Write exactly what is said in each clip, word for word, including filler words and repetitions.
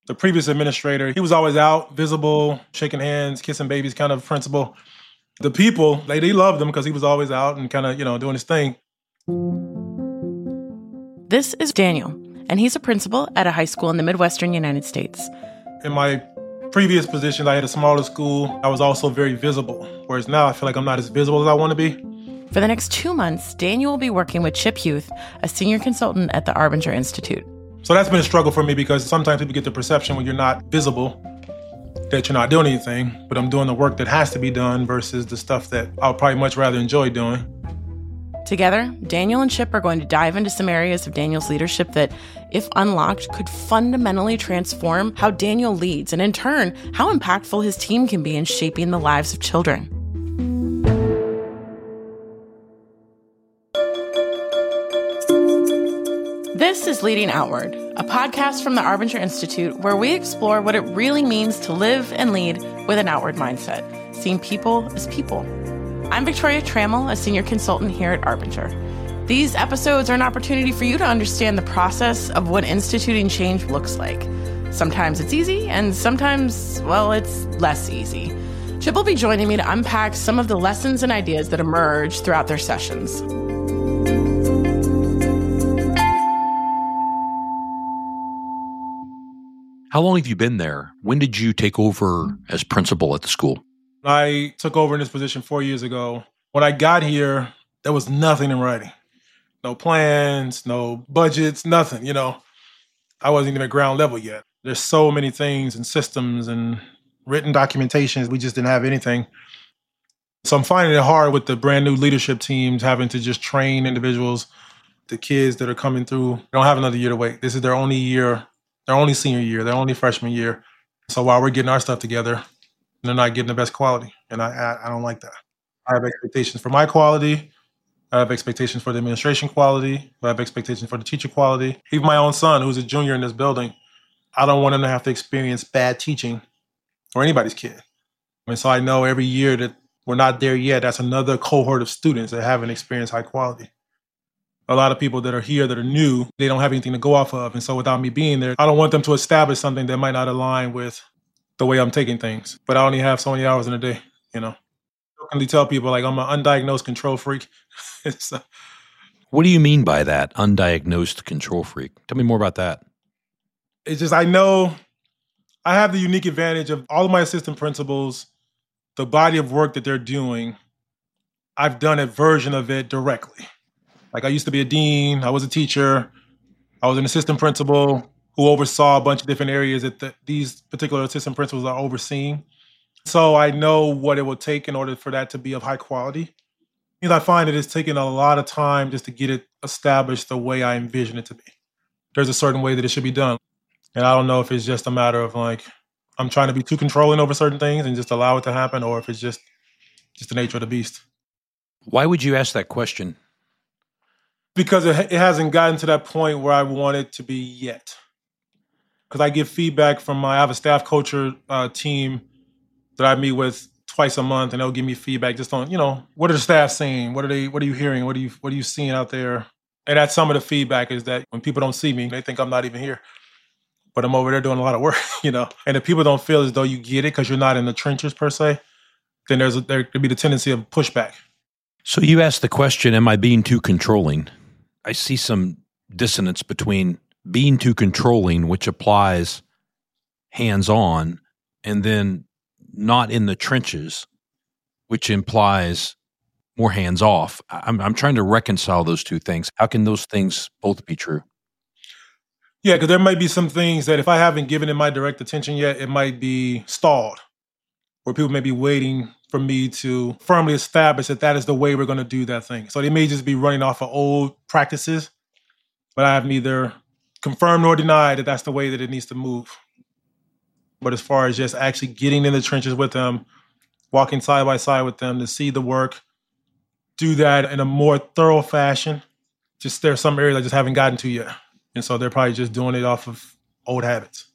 The previous administrator, he was always out, visible, shaking hands, kissing babies kind of principal. The people, they, they loved him because he was always out and kind of, you know, doing his thing. This is Daniel, and he's a principal at a high school in the Midwestern United States. In my previous position, I had a smaller school. I was also very visible, whereas now I feel like I'm not as visible as I want to be. For the next two months, Daniel will be working with Chip Huth, a senior consultant at the Arbinger Institute. So that's been a struggle for me because sometimes people get the perception when you're not visible that you're not doing anything, but I'm doing the work that has to be done versus the stuff that I'll probably much rather enjoy doing. Together, Daniel and Chip are going to dive into some areas of Daniel's leadership that, if unlocked, could fundamentally transform how Daniel leads and, in turn, how impactful his team can be in shaping the lives of children. This is Leading Outward, a podcast from the Arbinger Institute where we explore what it really means to live and lead with an outward mindset, seeing people as people. I'm Victoria Trammell, a senior consultant here at Arbinger. These episodes are an opportunity for you to understand the process of what instituting change looks like. Sometimes it's easy, and sometimes, well, it's less easy. Chip will be joining me to unpack some of the lessons and ideas that emerge throughout their sessions. How long have you been there? When did you take over as principal at the school? I took over in this position four years ago. When I got here, there was nothing in writing. No plans, no budgets, nothing, you know. I wasn't even at ground level yet. There's so many things and systems and written documentations. We just didn't have anything. So I'm finding it hard with the brand new leadership teams having to just train individuals. The kids that are coming through, they don't have another year to wait. This is their only year. Their only senior year, their only freshman year. So while we're getting our stuff together, they're not getting the best quality. And I, I I don't like that. I have expectations for my quality. I have expectations for the administration quality. I have expectations for the teacher quality. Even my own son, who's a junior in this building, I don't want him to have to experience bad teaching or anybody's kid. And so I know every year that we're not there yet, that's another cohort of students that haven't experienced high quality. A lot of people that are here that are new, they don't have anything to go off of. And so without me being there, I don't want them to establish something that might not align with the way I'm taking things. But I only have so many hours in a day, you know. I can tell people like I'm an undiagnosed control freak. so, What do you mean by that, undiagnosed control freak? Tell me more about that. It's just I know I have the unique advantage of all of my assistant principals, the body of work that they're doing, I've done a version of it directly. Like I used to be a dean, I was a teacher, I was an assistant principal who oversaw a bunch of different areas that the, these particular assistant principals are overseeing. So I know what it will take in order for that to be of high quality. And I find that it's taken a lot of time just to get it established the way I envision it to be. There's a certain way that it should be done. And I don't know if it's just a matter of like, I'm trying to be too controlling over certain things and just allow it to happen, or if it's just, just the nature of the beast. Why would you ask that question? Because it, it hasn't gotten to that point where I want it to be yet. Because I get feedback from my, I have a staff culture uh, team that I meet with twice a month, and they'll give me feedback just on, you know, what are the staff saying? What are they, what are you hearing? What are you, what are you seeing out there? And that's some of the feedback is that when people don't see me, they think I'm not even here. But I'm over there doing a lot of work, you know. And if people don't feel as though you get it because you're not in the trenches per se, then there's a, there could be the tendency of pushback. So you asked the question, am I being too controlling? I see some dissonance between being too controlling, which applies hands-on, and then not in the trenches, which implies more hands-off. I'm, I'm trying to reconcile those two things. How can those things both be true? Yeah, because there might be some things that if I haven't given it my direct attention yet, it might be stalled, where people may be waiting for me to firmly establish that that is the way we're going to do that thing. So they may just be running off of old practices, but I have neither confirmed nor denied that that's the way that it needs to move. But as far as just actually getting in the trenches with them, walking side by side with them to see the work, do that in a more thorough fashion, just there's some areas I just haven't gotten to yet. And so they're probably just doing it off of old habits.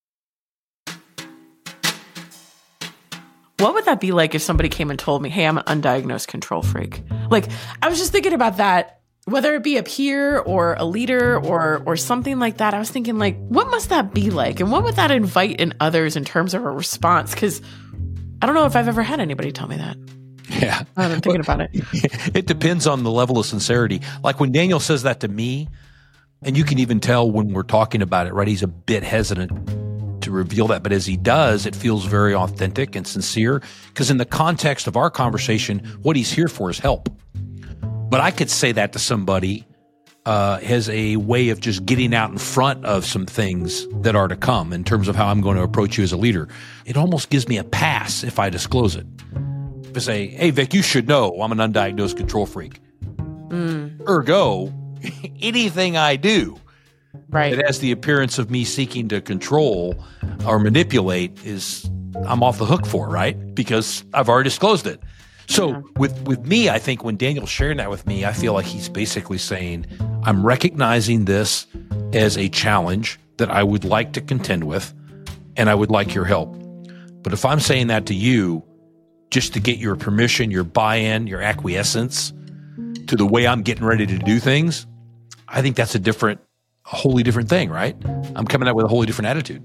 What would that be like if somebody came and told me, hey, I'm an undiagnosed control freak? Like, I was just thinking about that whether it be a peer or a leader or or something like that, I was thinking, like, what must that be like? And what would that invite in others in terms of a response? Because I don't know if I've ever had anybody tell me that. Yeah. I've been thinking about it. It depends on the level of sincerity. Like when Daniel says that to me, and you can even tell when we're talking about it, right? He's a bit hesitant to reveal that. But as he does, it feels very authentic and sincere, because in the context of our conversation, what he's here for is help. But I could say that to somebody uh, as a way of just getting out in front of some things that are to come in terms of how I'm going to approach you as a leader. It almost gives me a pass if I disclose it. If I say, hey, Vic, you should know I'm an undiagnosed control freak. Mm. Ergo, anything I do right. that has the appearance of me seeking to control or manipulate is I'm off the hook for, right? Because I've already disclosed it. So yeah. with, with me, I think when Daniel's sharing that with me, I feel like he's basically saying, I'm recognizing this as a challenge that I would like to contend with, and I would like your help. But if I'm saying that to you, just to get your permission, your buy-in, your acquiescence to the way I'm getting ready to do things, I think that's a different, a wholly different thing, right? I'm coming out with a wholly different attitude.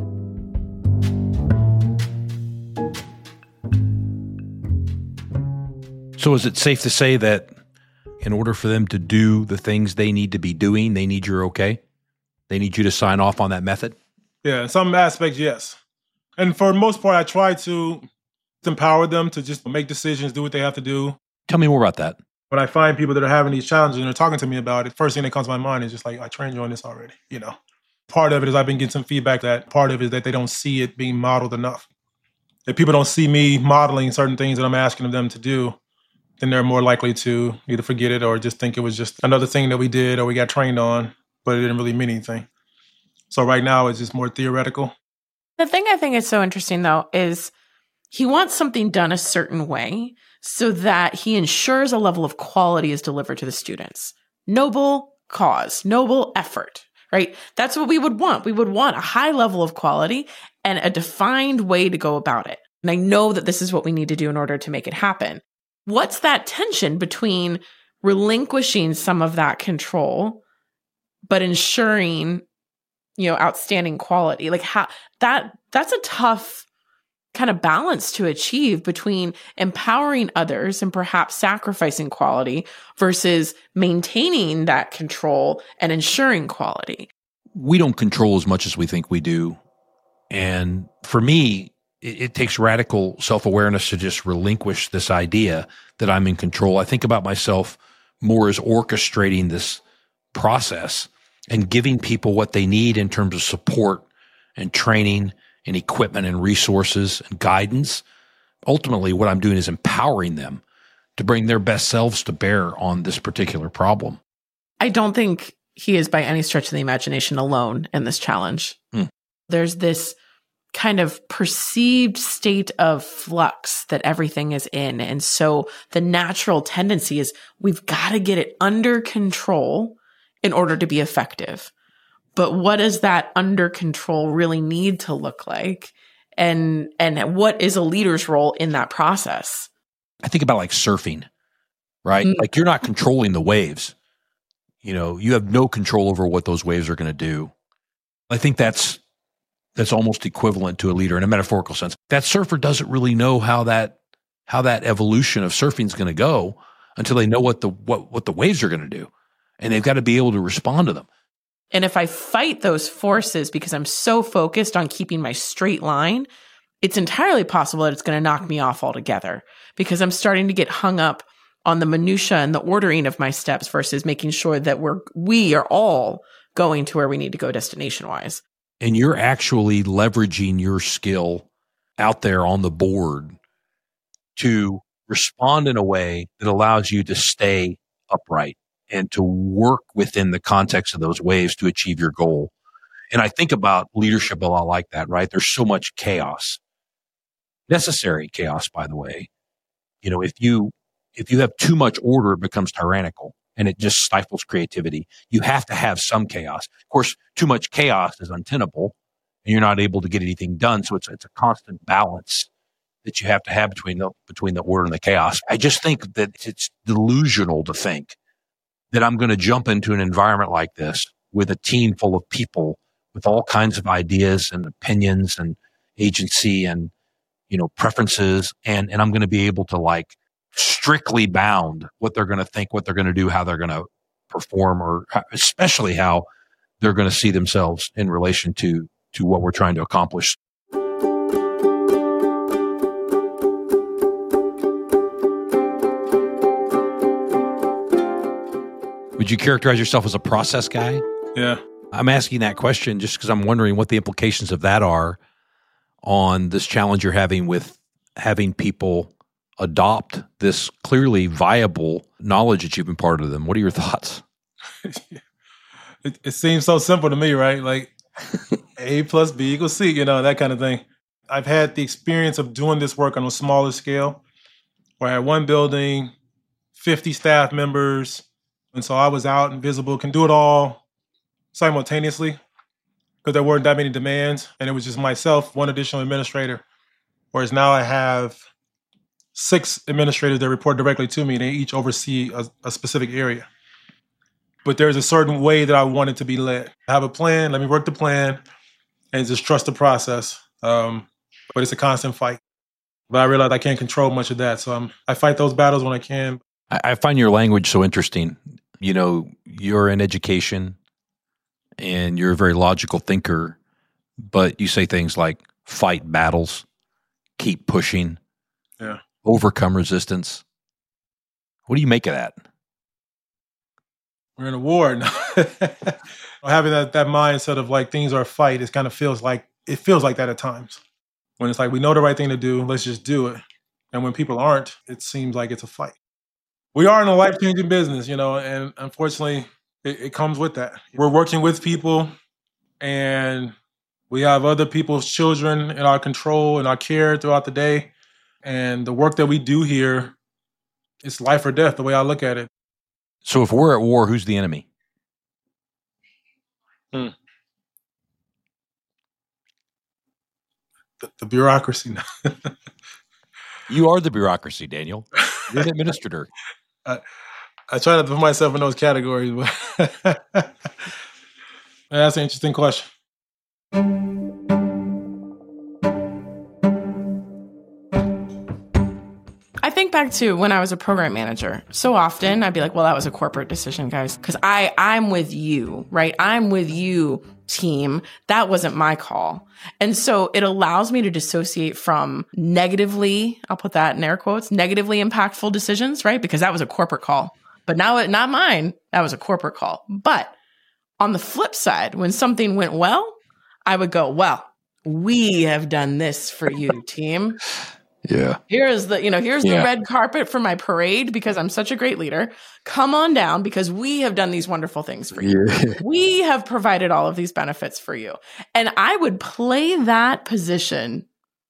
So is it safe to say that in order for them to do the things they need to be doing, they need your okay? They need you to sign off on that method? Yeah, in some aspects, yes. And for the most part, I try to empower them to just make decisions, do what they have to do. Tell me more about that. When I find people that are having these challenges and they're talking to me about it, first thing that comes to my mind is just like, I trained you on this already, you know. Part of it is I've been getting some feedback that part of it is that they don't see it being modeled enough. If people don't see me modeling certain things that I'm asking them to do, then they're more likely to either forget it or just think it was just another thing that we did or we got trained on, but it didn't really mean anything. So right now it's just more theoretical. The thing I think is so interesting, though, is he wants something done a certain way so that he ensures a level of quality is delivered to the students. Noble cause, noble effort, right? That's what we would want. We would want a high level of quality and a defined way to go about it. And I know that this is what we need to do in order to make it happen. What's that tension between relinquishing some of that control, but ensuring, you know, outstanding quality? Like how that that's a tough kind of balance to achieve between empowering others and perhaps sacrificing quality versus maintaining that control and ensuring quality. We don't control as much as we think we do. And for me, it, it takes radical self-awareness to just relinquish this idea that I'm in control. I think about myself more as orchestrating this process and giving people what they need in terms of support and training and equipment and resources and guidance. Ultimately, what I'm doing is empowering them to bring their best selves to bear on this particular problem. I don't think he is by any stretch of the imagination alone in this challenge. Hmm. There's this kind of perceived state of flux that everything is in. And so the natural tendency is we've got to get it under control in order to be effective. But what does that under control really need to look like? And and what is a leader's role in that process? I think about like surfing, right? Mm-hmm. Like you're not controlling the waves. You know, you have no control over what those waves are going to do. I think that's that's almost equivalent to a leader in a metaphorical sense. That surfer doesn't really know how that how that evolution of surfing is going to go until they know what the what what the waves are going to do, and they've got to be able to respond to them. And if I fight those forces because I'm so focused on keeping my straight line, it's entirely possible that it's going to knock me off altogether because I'm starting to get hung up on the minutia and the ordering of my steps versus making sure that we're we are all going to where we need to go destination-wise. And you're actually leveraging your skill out there on the board to respond in a way that allows you to stay upright and to work within the context of those waves to achieve your goal. And I think about leadership a lot like that, right? There's so much chaos, necessary chaos, by the way. You know, if you, if you have too much order, it becomes tyrannical and it just stifles creativity. You have to have some chaos. Of course, too much chaos is untenable and you're not able to get anything done. So it's, it's a constant balance that you have to have between the, between the order and the chaos. I just think that it's delusional to think that I'm going to jump into an environment like this with a team full of people with all kinds of ideas and opinions and agency and, you know, preferences. And, and I'm going to be able to like strictly bound what they're going to think, what they're going to do, how they're going to perform, or how, especially how they're going to see themselves in relation to, to what we're trying to accomplish. Would you characterize yourself as a process guy? Yeah. I'm asking that question just because I'm wondering what the implications of that are on this challenge you're having with having people adopt this clearly viable knowledge that you've imparted to them. What are your thoughts? it, it seems so simple to me, right? Like A plus B equals C, you know, that kind of thing. I've had the experience of doing this work on a smaller scale where I had one building, fifty staff members, and so I was out and visible, can do it all simultaneously because there weren't that many demands. And it was just myself, one additional administrator. Whereas now I have six administrators that report directly to me. And they each oversee a, a specific area. But there's a certain way that I want it to be led. I have a plan, let me work the plan, and just trust the process. Um, but it's a constant fight. But I realize I can't control much of that. So I'm, I fight those battles when I can. I, I find your language so interesting. You know, you're in education and you're a very logical thinker, but you say things like fight battles, keep pushing, yeah, overcome resistance. What do you make of that? We're in a war. Having that, that mindset of like things are a fight, it kind of feels like, it feels like that at times. When it's like, we know the right thing to do, let's just do it. And when people aren't, it seems like it's a fight. We are in a life-changing business, you know, and unfortunately, it, it comes with that. We're working with people, and we have other people's children in our control and our care throughout the day. And the work that we do here, it's life or death, the way I look at it. So if we're at war, who's the enemy? Hmm. The, the bureaucracy. You are the bureaucracy, Daniel. You're the administrator. I, I try not to put myself in those categories, but that's an interesting question. I think back to when I was a program manager. So often I'd be like, well, that was a corporate decision, guys, because I, I'm with you, right? I'm with you, team. That wasn't my call. And so it allows me to dissociate from negatively, I'll put that in air quotes, negatively impactful decisions, right? Because that was a corporate call. But now, it, not mine, that was a corporate call. But on the flip side, when something went well, I would go, well, we have done this for you, team. Yeah. Here's the, you know, here's yeah. the red carpet for my parade because I'm such a great leader. Come on down because we have done these wonderful things for you. Yeah. We have provided all of these benefits for you. And I would play that position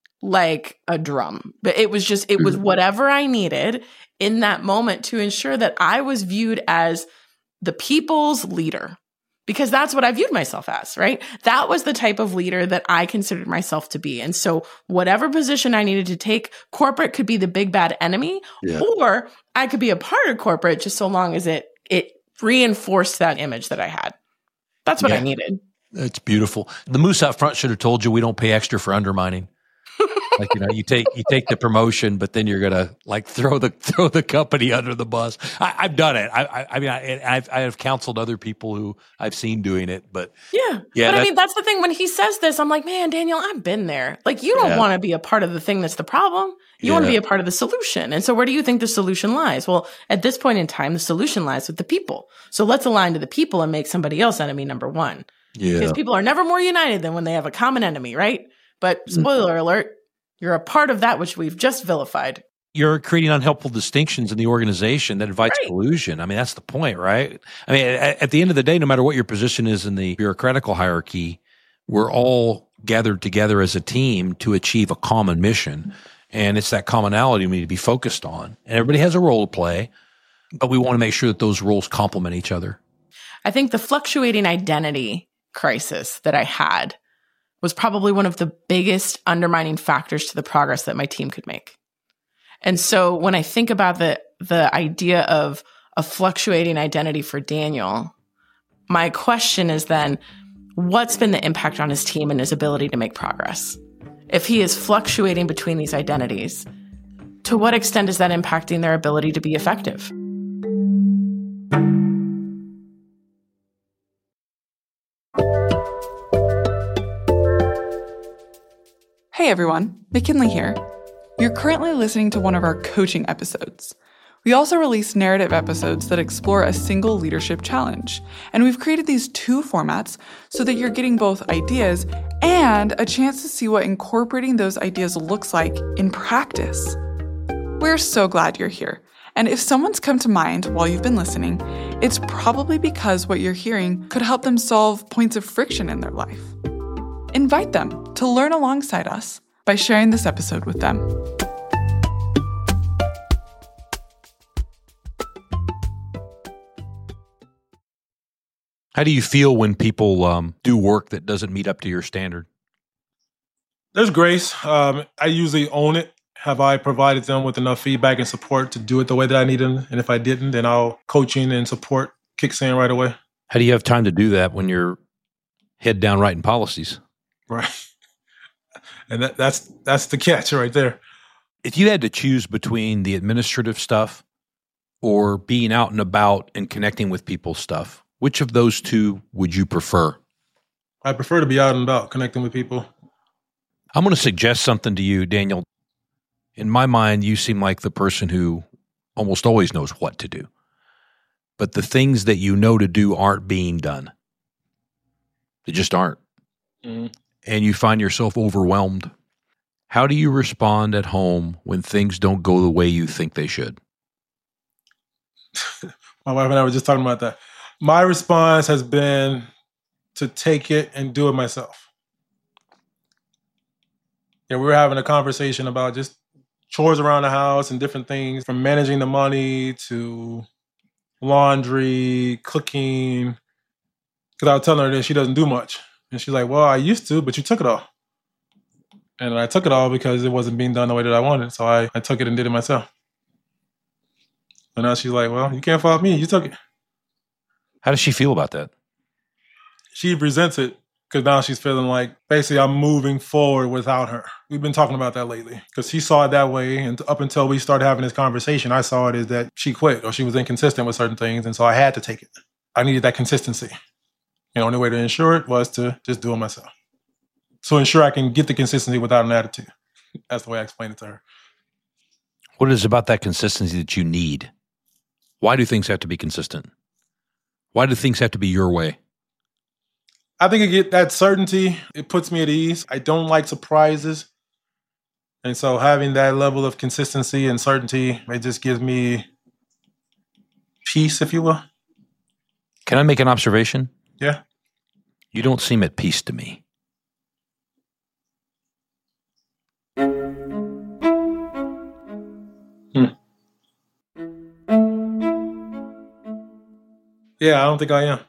like a drum. But it was just, it was whatever I needed in that moment to ensure that I was viewed as the people's leader. Because that's what I viewed myself as, right? That was the type of leader that I considered myself to be. And so whatever position I needed to take, corporate could be the big bad enemy, yeah. or I could be a part of corporate just so long as it it reinforced that image that I had. That's what yeah. I needed. That's beautiful. The moose out front should have told you we don't pay extra for undermining. Like, you know, you take you take the promotion, but then you're gonna like throw the throw the company under the bus. I, I've done it. I, I, I mean, I, I've I have counseled other people who I've seen doing it, but yeah, yeah. But I mean, that's the thing. When he says this, I'm like, man, Daniel, I've been there. Like, you don't yeah. want to be a part of the thing that's the problem. You yeah. want to be a part of the solution. And so, where do you think the solution lies? Well, at this point in time, the solution lies with the people. So let's align to the people and make somebody else enemy number one. Yeah, because people are never more united than when they have a common enemy, right? But spoiler mm-hmm. alert. You're a part of that which we've just vilified. You're creating unhelpful distinctions in the organization that invites right. collusion. I mean, that's the point, right? I mean, at, at the end of the day, no matter what your position is in the bureaucratical hierarchy, we're all gathered together as a team to achieve a common mission. And it's that commonality we need to be focused on. And everybody has a role to play, but we want to make sure that those roles complement each other. I think the fluctuating identity crisis that I had was probably one of the biggest undermining factors to the progress that my team could make. And so when I think about the the idea of a fluctuating identity for Daniel. My question is then, what's been the impact on his team and his ability to make progress? If he is fluctuating between these identities, to what extent is that impacting their ability to be effective? Hey everyone, McKinley here. You're currently listening to one of our coaching episodes. We also release narrative episodes that explore a single leadership challenge. And we've created these two formats so that you're getting both ideas and a chance to see what incorporating those ideas looks like in practice. We're so glad you're here. And if someone's come to mind while you've been listening, it's probably because what you're hearing could help them solve points of friction in their life. Invite them to learn alongside us by sharing this episode with them. How do you feel when people um, do work that doesn't meet up to your standard? There's grace. Um, I usually own it. Have I provided them with enough feedback and support to do it the way that I need them? And if I didn't, then I'll coaching and support kicks in right away. How do you have time to do that when you're head down writing policies? Right. And that, that's that's the catch right there. If you had to choose between the administrative stuff or being out and about and connecting with people stuff, which of those two would you prefer? I prefer to be out and about, connecting with people. I'm going to suggest something to you, Daniel. In my mind, you seem like the person who almost always knows what to do. But the things that you know to do aren't being done. They just aren't. Mm-hmm. And you find yourself overwhelmed. How do you respond at home when things don't go the way you think they should? My wife and I were just talking about that. My response has been to take it and do it myself. Yeah, we were having a conversation about just chores around the house and different things, from managing the money to laundry, cooking. Because I was telling her that she doesn't do much. And she's like, well, I used to, but you took it all. And I took it all because it wasn't being done the way that I wanted. So I, I took it and did it myself. And now she's like, well, you can't fault me. You took it. How does she feel about that? She resents it because now she's feeling like basically I'm moving forward without her. We've been talking about that lately because she saw it that way. And up until we started having this conversation, I saw it as that she quit or she was inconsistent with certain things. And so I had to take it. I needed that consistency. And the only way to ensure it was to just do it myself. So ensure I can get the consistency without an attitude. That's the way I explained it to her. What is it about that consistency that you need? Why do things have to be consistent? Why do things have to be your way? I think I get that certainty. It puts me at ease. I don't like surprises. And so having that level of consistency and certainty, it just gives me peace, if you will. Can I make an observation? Yeah. You don't seem at peace to me. Hmm. Yeah, I don't think I am.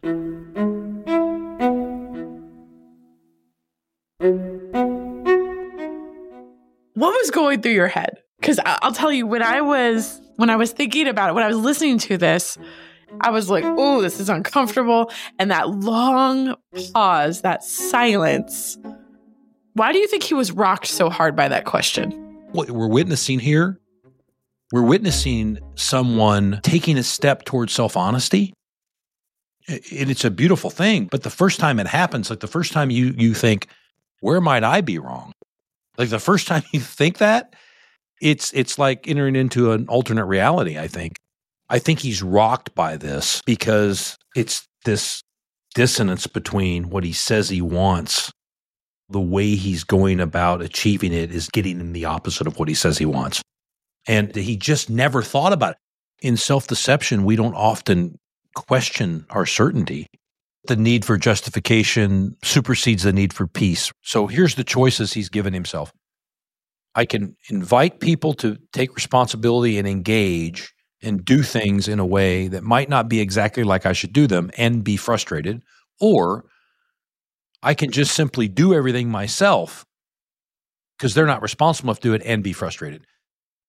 What was going through your head? Because I'll tell you, when I was when I was thinking about it, when I was listening to this, I was like, oh, this is uncomfortable. And that long pause, that silence. Why do you think he was rocked so hard by that question? What we're witnessing here, we're witnessing someone taking a step towards self-honesty. And it's a beautiful thing. But the first time it happens, like the first time you you think, where might I be wrong? Like the first time you think that, it's it's like entering into an alternate reality, I think. I think he's rocked by this because it's this dissonance between what he says he wants. The way he's going about achieving it is getting in the opposite of what he says he wants. And he just never thought about it. In self-deception, we don't often question our certainty. The need for justification supersedes the need for peace. So here's the choices he's given himself. I can invite people to take responsibility and engage and do things in a way that might not be exactly like I should do them and be frustrated, or I can just simply do everything myself because they're not responsible enough to do it and be frustrated.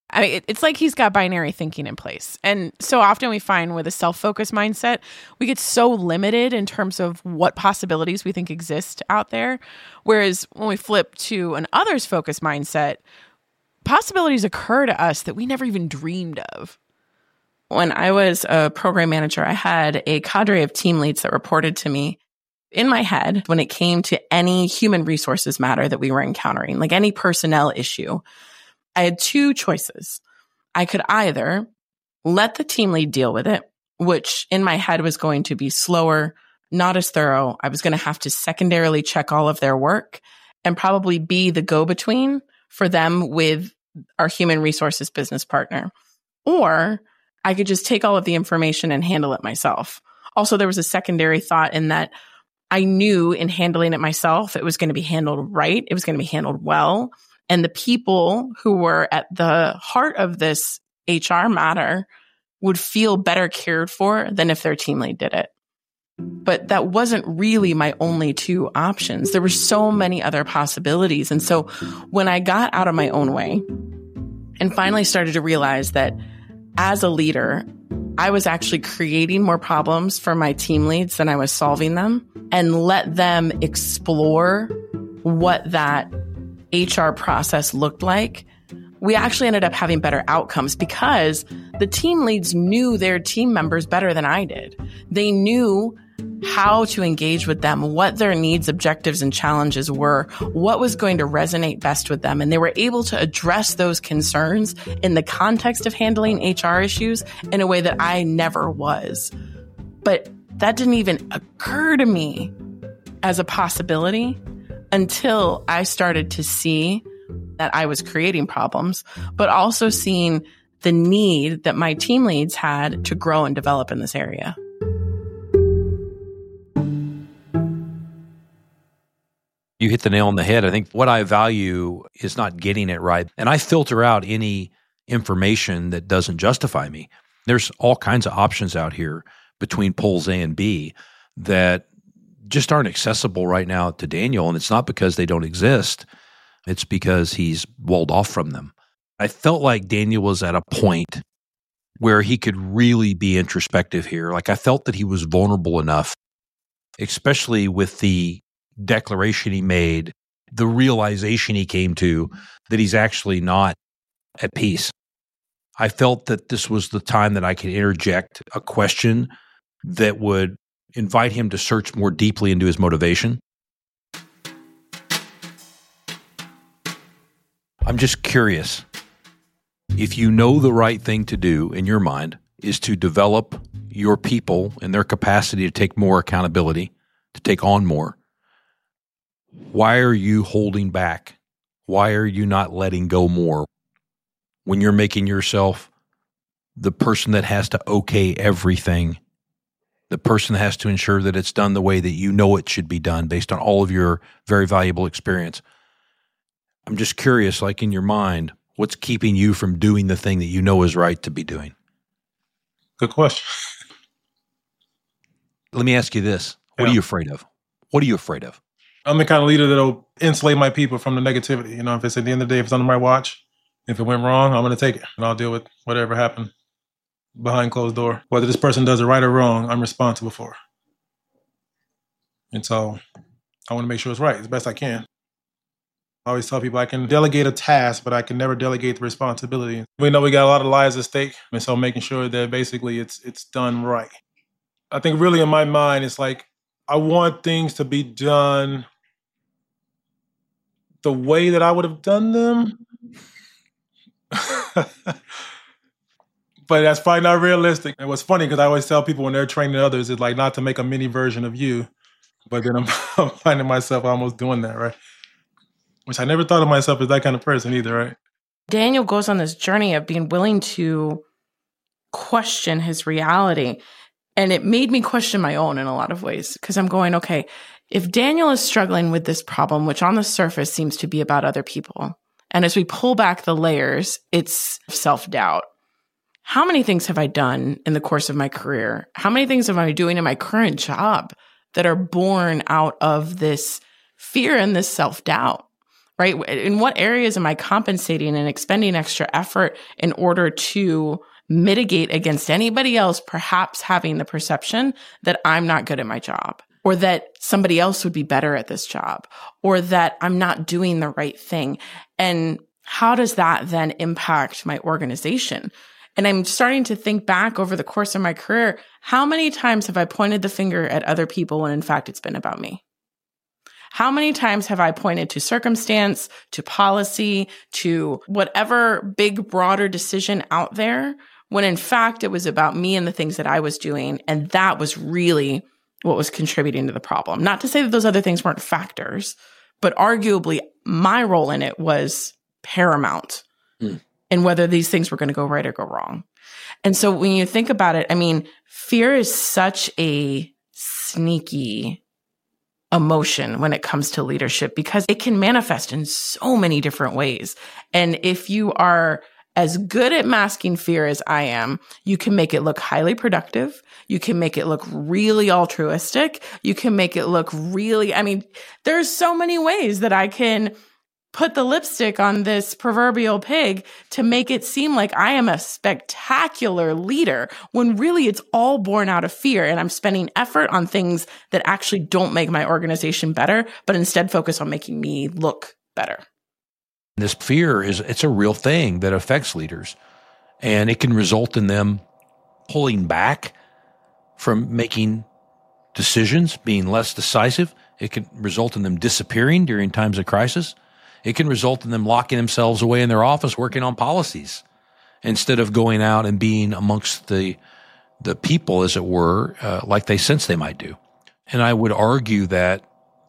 I mean, it, it's like he's got binary thinking in place. And so often we find with a self-focused mindset, we get so limited in terms of what possibilities we think exist out there. Whereas when we flip to an others-focused mindset, possibilities occur to us that we never even dreamed of. When I was a program manager, I had a cadre of team leads that reported to me. In my head, when it came to any human resources matter that we were encountering, like any personnel issue, I had two choices. I could either let the team lead deal with it, which in my head was going to be slower, not as thorough. I was going to have to secondarily check all of their work and probably be the go-between for them with our human resources business partner. Or I could just take all of the information and handle it myself. Also, there was a secondary thought in that I knew in handling it myself, it was going to be handled right. It was going to be handled well. And the people who were at the heart of this H R matter would feel better cared for than if their team lead did it. But that wasn't really my only two options. There were so many other possibilities. And so when I got out of my own way and finally started to realize that as a leader, I was actually creating more problems for my team leads than I was solving them, and let them explore what that H R process looked like, we actually ended up having better outcomes because the team leads knew their team members better than I did. They knew how to engage with them, what their needs, objectives, and challenges were, what was going to resonate best with them. And they were able to address those concerns in the context of handling H R issues in a way that I never was. But that didn't even occur to me as a possibility until I started to see that I was creating problems, but also seeing the need that my team leads had to grow and develop in this area. You hit the nail on the head. I think what I value is not getting it right. And I filter out any information that doesn't justify me. There's all kinds of options out here between poles A and B that just aren't accessible right now to Daniel. And it's not because they don't exist. It's because he's walled off from them. I felt like Daniel was at a point where he could really be introspective here. Like I felt that he was vulnerable enough, especially with the declaration he made, the realization he came to that he's actually not at peace. I felt that this was the time that I could interject a question that would invite him to search more deeply into his motivation. I'm just curious, if you know the right thing to do in your mind is to develop your people and their capacity to take more accountability, to take on more, why are you holding back? Why are you not letting go more when you're making yourself the person that has to okay everything, the person that has to ensure that it's done the way that you know it should be done based on all of your very valuable experience? I'm just curious, like in your mind, what's keeping you from doing the thing that you know is right to be doing? Good question. Let me ask you this. What yeah. are you afraid of? What are you afraid of? I'm the kind of leader that'll insulate my people from the negativity. You know, if it's at the end of the day, if it's under my watch, if it went wrong, I'm going to take it. And I'll deal with whatever happened behind closed door. Whether this person does it right or wrong, I'm responsible for. And so I want to make sure it's right as best I can. I always tell people I can delegate a task, but I can never delegate the responsibility. We know we got a lot of lives at stake. And so making sure that basically it's it's done right. I think really in my mind, it's like, I want things to be done the way that I would have done them. But that's probably not realistic. And what's funny, because I always tell people when they're training others, it's like not to make a mini version of you. But then I'm, I'm finding myself almost doing that, right? Which I never thought of myself as that kind of person either, right? Daniel goes on this journey of being willing to question his reality. And it made me question my own in a lot of ways, because I'm going, okay, if Daniel is struggling with this problem, which on the surface seems to be about other people, and as we pull back the layers, it's self-doubt. How many things have I done in the course of my career? How many things am I doing in my current job that are born out of this fear and this self-doubt? right? In what areas am I compensating and expending extra effort in order to mitigate against anybody else perhaps having the perception that I'm not good at my job, or that somebody else would be better at this job, or that I'm not doing the right thing? And how does that then impact my organization? And I'm starting to think back over the course of my career, how many times have I pointed the finger at other people when in fact it's been about me? How many times have I pointed to circumstance, to policy, to whatever big, broader decision out there, when in fact it was about me and the things that I was doing, and that was really what was contributing to the problem? Not to say that those other things weren't factors, but arguably my role in it was paramount mm. in whether these things were going to go right or go wrong. And so when you think about it, I mean, fear is such a sneaky emotion when it comes to leadership because it can manifest in so many different ways. And if you are as good at masking fear as I am, you can make it look highly productive. You can make it look really altruistic. You can make it look really, I mean, there's so many ways that I can put the lipstick on this proverbial pig to make it seem like I am a spectacular leader when really it's all born out of fear. And I'm spending effort on things that actually don't make my organization better, but instead focus on making me look better. This fear is, it's a real thing that affects leaders, and it can result in them pulling back from making decisions, being less decisive. It can result in them disappearing during times of crisis. It can result in them locking themselves away in their office working on policies instead of going out and being amongst the the people, as it were, uh, like they sense they might do. And I would argue that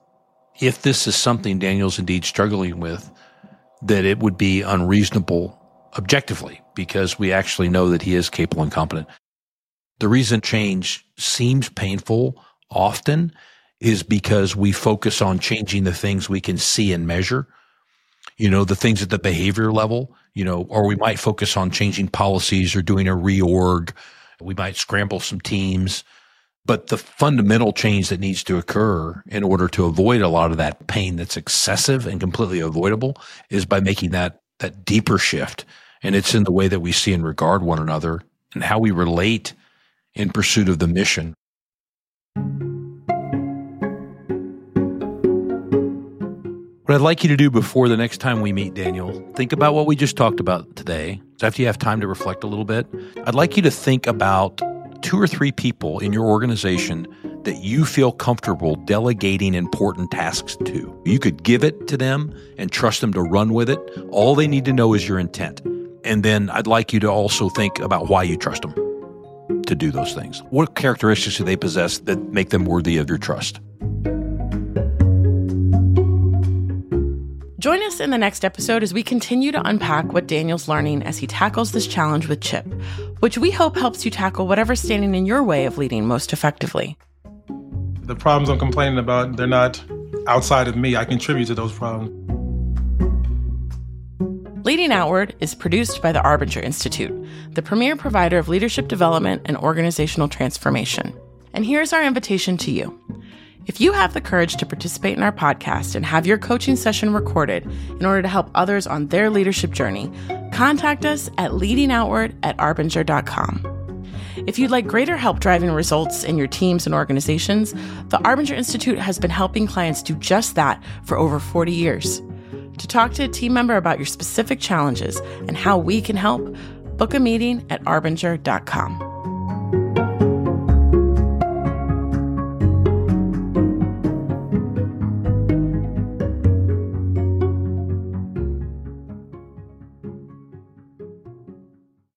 if this is something Daniel's indeed struggling with, that it would be unreasonable objectively because we actually know that he is capable and competent. The reason change seems painful often is because we focus on changing the things we can see and measure. You know, the things at the behavior level, you know, or we might focus on changing policies or doing a reorg. We might scramble some teams. But the fundamental change that needs to occur in order to avoid a lot of that pain that's excessive and completely avoidable is by making that that deeper shift. And it's in the way that we see and regard one another and how we relate in pursuit of the mission. What I'd like you to do before the next time we meet, Daniel, think about what we just talked about today. So after you have time to reflect a little bit, I'd like you to think about two or three people in your organization that you feel comfortable delegating important tasks to. You could give it to them and trust them to run with it. All they need to know is your intent. And then I'd like you to also think about why you trust them to do those things. What characteristics do they possess that make them worthy of your trust? Join us in the next episode as we continue to unpack what Daniel's learning as he tackles this challenge with CHIP, which we hope helps you tackle whatever's standing in your way of leading most effectively. The problems I'm complaining about, they're not outside of me. I contribute to those problems. Leading Outward is produced by the Arbinger Institute, the premier provider of leadership development and organizational transformation. And here's our invitation to you. If you have the courage to participate in our podcast and have your coaching session recorded in order to help others on their leadership journey, contact us at leading outward at arbinger dot com. If you'd like greater help driving results in your teams and organizations, the Arbinger Institute has been helping clients do just that for over forty years. To talk to a team member about your specific challenges and how we can help, book a meeting at arbinger dot com.